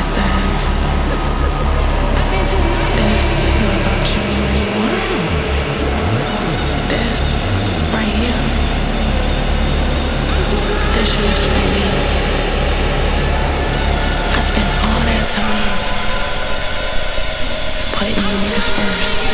understand this is not about you anymore. This right here, this shit is for me. I spent all that time putting you niggas first.